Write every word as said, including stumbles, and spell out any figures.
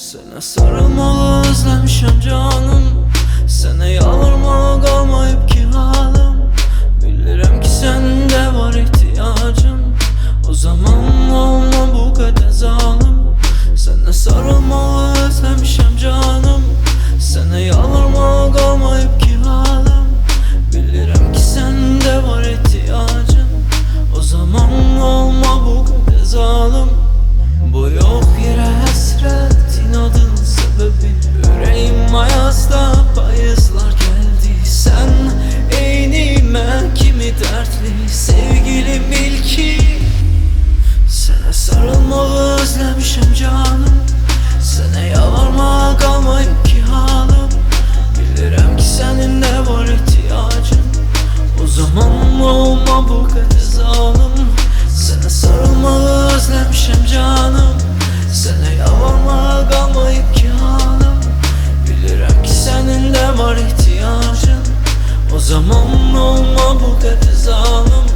Sənə sarılmağı özləmişəm canım, sənə yalvarmağa qalmayıb ki halım. Bilirəm ki səndə var ehtiyacım, o zaman olma bu qədər zalım. Sənə sarılmağı özləmişəm canım, sənə yalvarmağa qalmayıb ki halım. Bilirəm ki səndə var ehtiyacım, o zaman olma bu qədər zalım. Bu yox yerə həsrət inadın səbəbi, ürəyim ayazda payızlar gəldi. Sən eyni mən kimi dərdli sevgilim, bil ki sənə sarılmağı özləmişəm canım, sənə yalvarmağa qalmayıb ki halım. Bilirəm ki sənin də var ehtiyacın, o zaman olma bu qədər zalım. Sənə sarılmağı özləmişəm canım, sənə yalvarmağa qalmayıb ki halım. Bilirəm ki sənin də var ehtiyacın, o zaman olma bu qədər zalım.